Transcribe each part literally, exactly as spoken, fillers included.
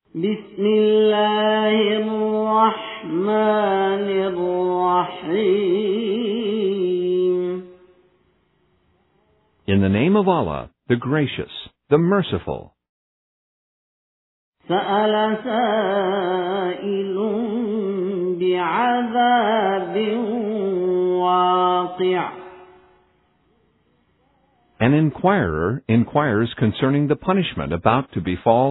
بسم الله الرحمن الرحيم. In the name of Allah, the Gracious, the Merciful. سأل سائل بعذاب واقع. An inquirer inquires concerning the punishment about to befall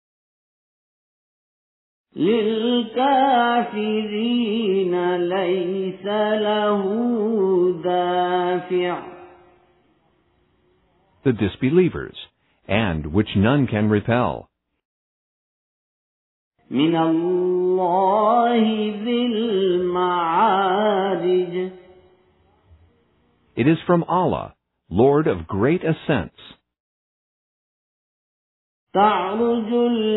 للكافرين ليس له دافع. the disbelievers, and which none can repel. من الله ذي المعارج. It is from Allah, Lord of great ascents. تعرج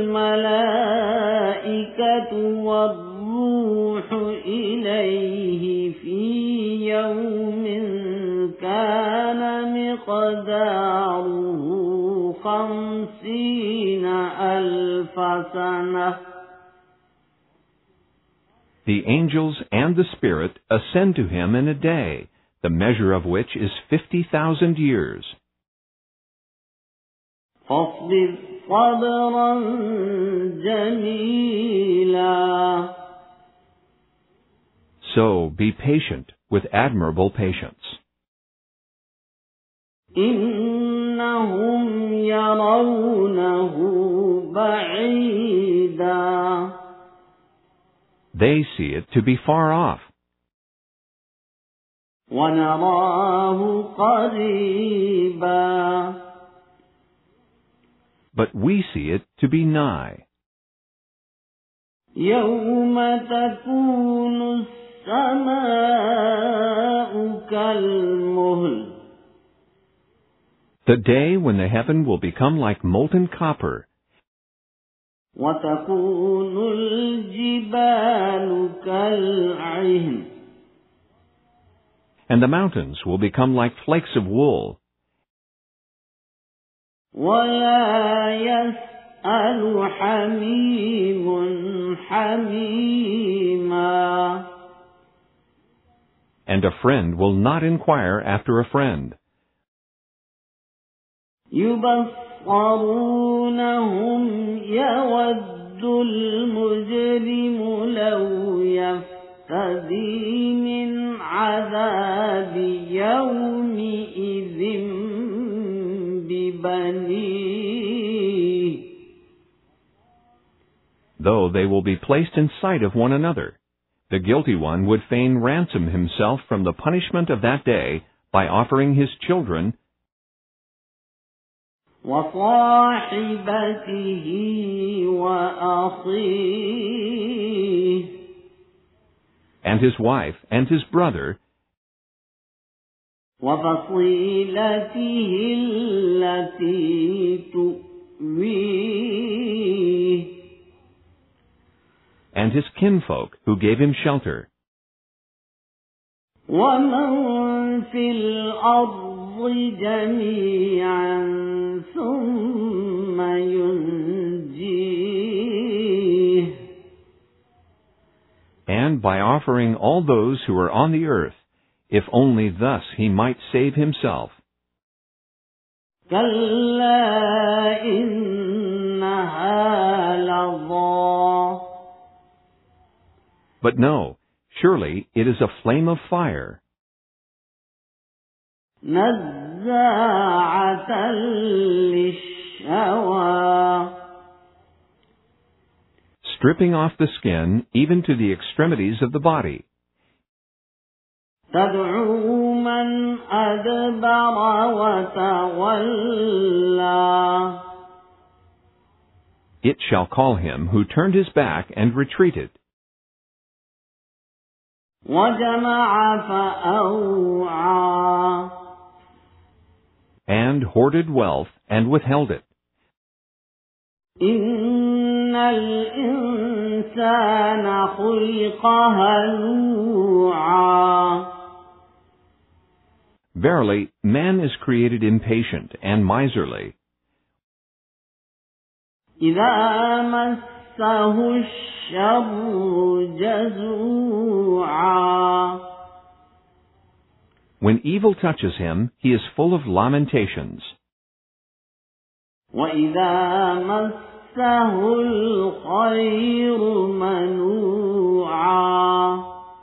الملائكة والروح إليه في يوم كان مقداره خمسين ألف سنة. The angels and the Spirit ascend to him in a day, the measure of which is fifty thousand years. فاصبر صبرا جميلا. So be patient with admirable patience. إنهم يرونه بعيدا. They see it to be far off, ونراه قريبا. but we see it to be nigh. يوم تكون السماء كالمهل. The day when the heaven will become like molten copper, وتكون الجبال كالعهن. and the mountains will become like flakes of wool, ولا يسأل حميم حميما. and a friend will not inquire after a friend. يبصرونهم يود المجرم لو يفتدي من عذاب يومئذ ببنيه. Though they will be placed in sight of one another, the guilty one would fain ransom himself from the punishment of that day by offering his children وصاحبته وأخيه. and his wife and his brother وفصيلته التي تؤويه. and his kinfolk who gave him shelter. ومن في الأرض جميعا ثم ينجيه. And by offering all those who are on the earth, if only thus he might save himself. كلا إنها لظى. But no, surely it is a flame of fire, نزاعة للشوى. stripping off the skin even to the extremities of the body. تدعو من أدبر وتولى. It shall call him who turned his back and retreated, وجمع فأوعى. and hoarded wealth and withheld it. إن الإنسان خلق هلوعا. Verily, man is created impatient and miserly. إذا مس مسه الشر جزوعا. When evil touches him, he is full of lamentations. وإذا مسه الخير منوعا.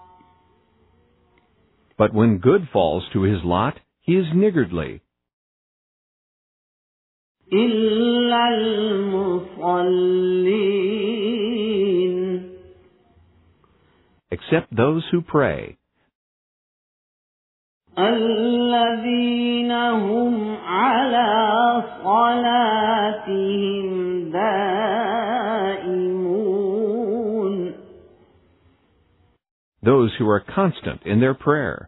But when good falls to his lot, he is niggardly. إلا المصلين. Except those who pray. الذين هم على صلاتهم دائمون. Those who are constant in their prayer.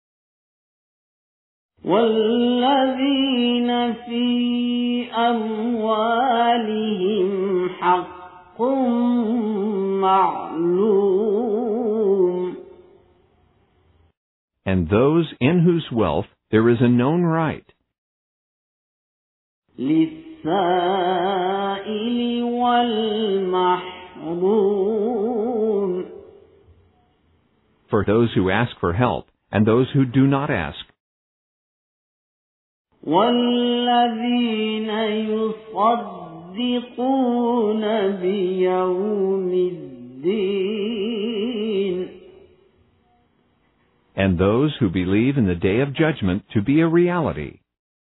والذين في أموالهم حق معلوم. And those in whose wealth there is a known right. للسائل والمحروم. For those who ask for help and those who do not ask. والذين يصدقون بيوم الدين. And those who believe in the day of judgment to be a reality.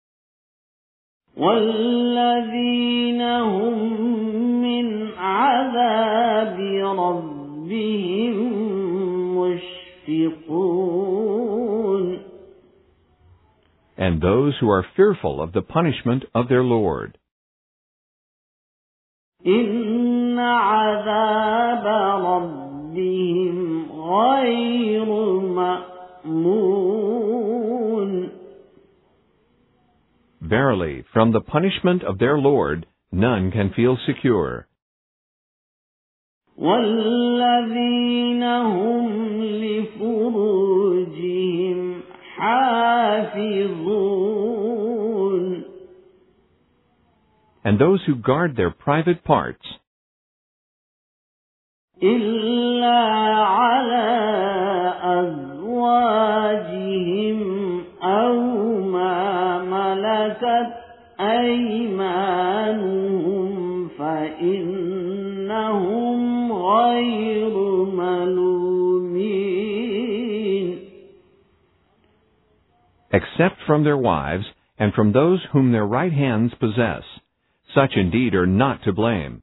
والذين هم من عذاب ربهم مشفقون. And those who are fearful of the punishment of their Lord. إن عذاب ربهم غير مأمون. Verily, from the punishment of their Lord, none can feel secure. والذين هم لفروجهم حافظون. And those who guard their private parts. إلا على أزواجهم أو ما ملكت أيمانهم فإنهم غير ملومين. Except from their wives and from those whom their right hands possess. Such indeed are not to blame.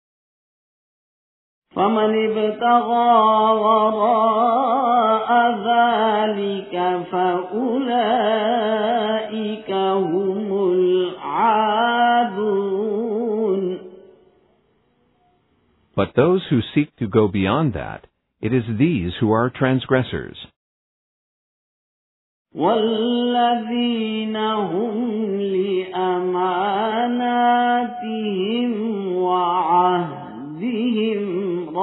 فمن ابتغى وراء ذلك فأولئك هم العادون. But those who seek to go beyond that, it is these who are transgressors. والذين هم لأماناتهم وعهدهم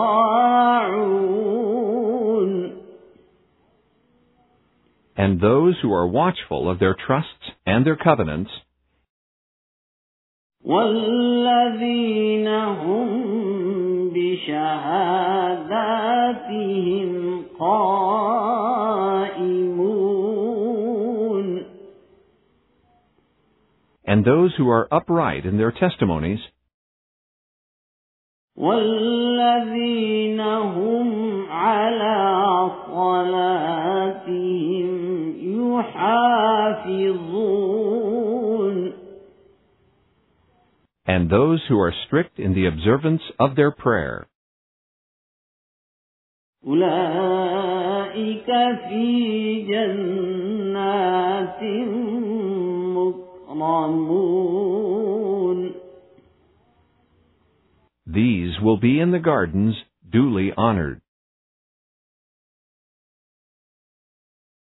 راعون. And those who are watchful of their trusts and their covenants. والذين هم بشهاداتهم قائمون. And those who are upright in their testimonies. والذين هم على صلاتهم يحافظون. And those who are strict in the observance of their prayer. أولئك في جنات مكرمون. These will be in the gardens duly honored.